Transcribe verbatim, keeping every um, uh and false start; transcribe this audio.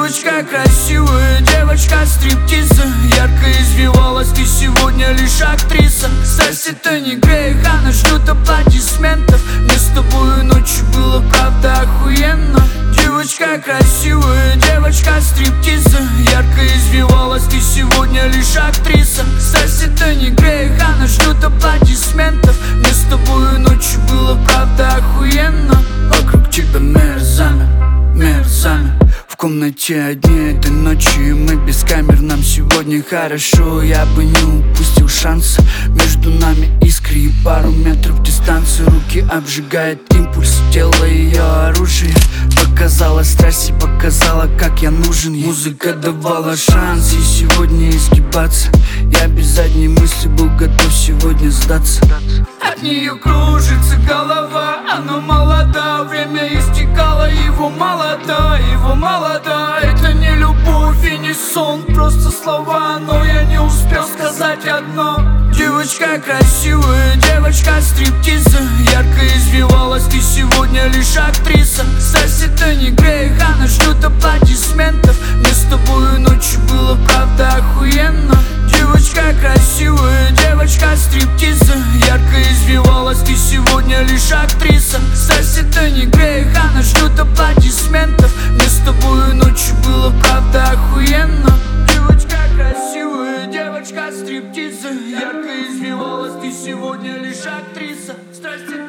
Девочка красивая, девочка стриптиза. Ярко извивалась, ты сегодня лишь актриса. Страсть-то не грех, она ждет аплодисментов. Мне с тобой ночью было правда охуенно. Девочка красивая, девочка стриптиза. Ярко извивалась, ты сегодня лишь актриса. Страсть-то не грех, она ждет аплодисментов. Мне с тобой ночью было правда охуенно. Вокруг тебя мир замер, мир замер. В комнате одни этой ночью, и мы без камер. Нам сегодня хорошо, я бы не упустил шанса. Между нами искры и пару метров дистанции. Руки обжигает импульс, тело ее оружие. Показала страсть и показала, как я нужен ей. Музыка давала шанс и сегодня изгибаться. Я без задней мысли был готов сегодня сдаться. От нее кружится голова, она молода. Время истекало, его молода, его молода. Это не любовь и не сон, просто слова. Но я не успел сказать одно. Девочка красивая, девочка стриптиза. Ярко извивалась, ты сегодня лишь актриса. Страсть это не грех, она ждет аплодисментов. Мне с тобой ночью было правда охуенно. Девочка красивая, девочка стриптиза. Ярко извивалась, ты сегодня лишь актриса. Страсть это не грех, она ждет аплодисментов. Мне с тобой ночью было правда охуенно. Девочка красивая, девочка стриптиза. Ярко извивалась, ты сегодня лишь актриса. Страсть